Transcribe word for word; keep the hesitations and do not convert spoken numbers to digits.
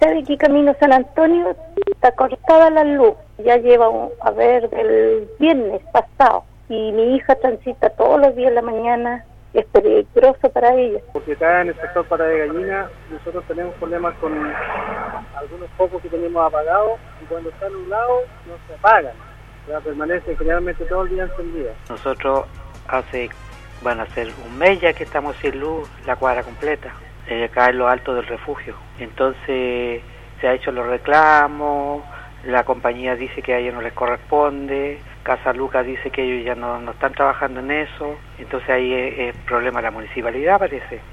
De aquí camino San Antonio está cortada la luz, ya lleva un, a ver del viernes pasado, y mi hija transita todos los días en la mañana, es peligroso para ella. Porque acá en el sector Para de Gallina nosotros tenemos problemas con algunos focos que tenemos apagados, y cuando están nublados no se apagan, o sea, permanecen generalmente todo el día encendidas. Nosotros hace, van a ser un mes ya que estamos sin luz, la cuadra completa, eh, acá en lo alto del refugio. Entonces se ha hecho los reclamos, la compañía dice que a ella no les corresponde, Casa Lucas dice que ellos ya no, no están trabajando en eso, entonces ahí es, es problema de la municipalidad, parece.